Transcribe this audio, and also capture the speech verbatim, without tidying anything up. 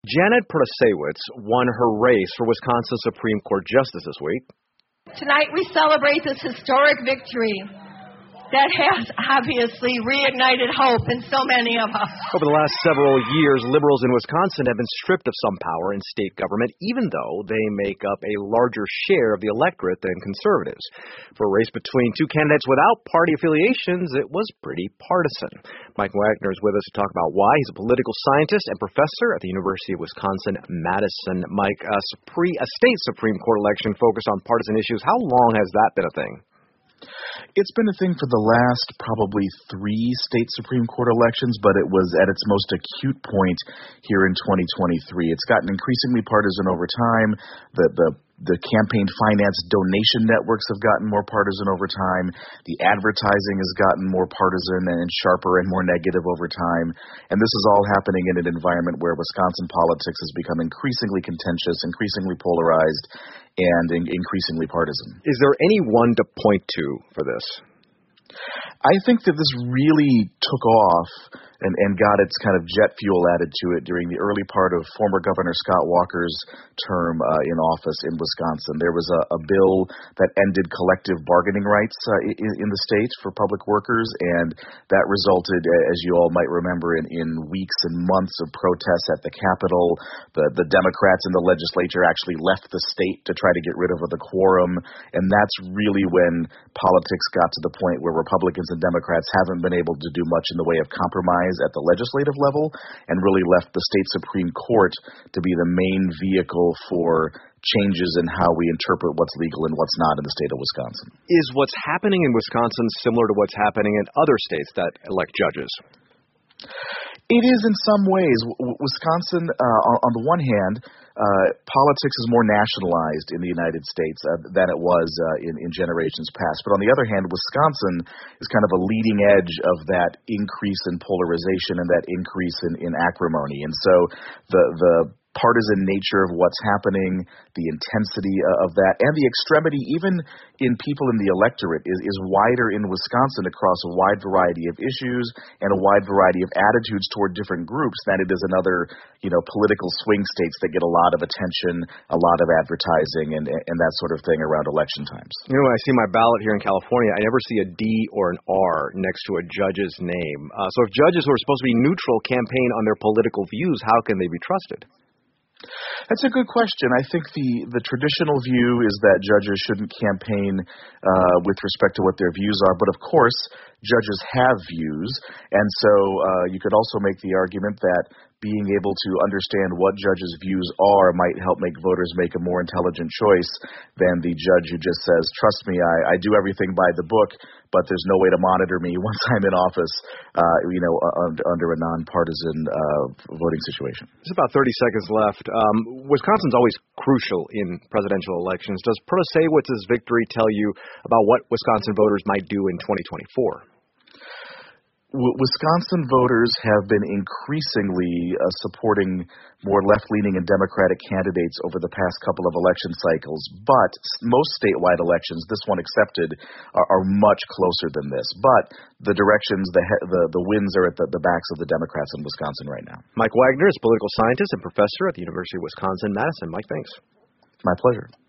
Janet Protasiewicz won her race for Wisconsin Supreme Court Justice this week. Tonight we celebrate this historic victory that has obviously reignited hope in so many of us. Over the last several years, liberals in Wisconsin have been stripped of some power in state government, even though they make up a larger share of the electorate than conservatives. For a race between two candidates without party affiliations, it was pretty partisan. Mike Wagner is with us to talk about why. He's a political scientist and professor at the University of Wisconsin-Madison. Mike, a, Supreme, a state Supreme Court election focused on partisan issues. How long has that been a thing? It's been a thing for the last probably three state Supreme Court elections, but it was at its most acute point here in twenty twenty-three. It's gotten increasingly partisan over time. The the The campaign finance donation networks have gotten more partisan over time. The advertising has gotten more partisan and sharper and more negative over time. And this is all happening in an environment where Wisconsin politics has become increasingly contentious, increasingly polarized, and in- increasingly partisan. Is there any one to point to for this? I think that this really took off and, and got its kind of jet fuel added to it during the early part of former Governor Scott Walker's term uh, in office in Wisconsin. There was a, a bill that ended collective bargaining rights uh, in, in the state for public workers, and that resulted, as you all might remember, in, in weeks and months of protests at the Capitol. The, the Democrats in the legislature actually left the state to try to get rid of the quorum, and that's really when politics got to the point where Republicans and Democrats haven't been able to do much in the way of compromise at the legislative level, and really left the state Supreme Court to be the main vehicle for changes in how we interpret what's legal and what's not in the state of Wisconsin. Is what's happening in Wisconsin similar to what's happening in other states that elect judges? It is in some ways. W- Wisconsin, uh, on, on the one hand, uh, politics is more nationalized in the United States uh, than it was uh, in, in generations past. But on the other hand, Wisconsin is kind of a leading edge of that increase in polarization and that increase in, in acrimony. And so the the partisan nature of what's happening, the intensity of that, and the extremity even in people in the electorate is, is wider in Wisconsin across a wide variety of issues and a wide variety of attitudes toward different groups than it is in other, you know, political swing states that get a lot of attention, a lot of advertising, and, and that sort of thing around election times. You know, when I see my ballot here in California, I never see a D or an R next to a judge's name. Uh, so if judges who are supposed to be neutral campaign on their political views, how can they be trusted? That's a good question. I think the, the traditional view is that judges shouldn't campaign uh, with respect to what their views are. But of course, judges have views. And so uh, you could also make the argument that being able to understand what judges' views are might help make voters make a more intelligent choice than the judge who just says, trust me, I, I do everything by the book, but there's no way to monitor me once I'm in office, uh, you know, under, under a nonpartisan uh, voting situation. There's about thirty seconds left. Um, Wisconsin's always crucial in presidential elections. Does Protasiewicz's victory tell you about what Wisconsin voters might do in twenty twenty-four? Wisconsin voters have been increasingly uh, supporting more left-leaning and Democratic candidates over the past couple of election cycles, but most statewide elections, this one accepted, are, are much closer than this. But the directions, the the, the wins are at the, the backs of the Democrats in Wisconsin right now. Mike Wagner is a political scientist and professor at the University of Wisconsin-Madison. Mike, thanks. My pleasure.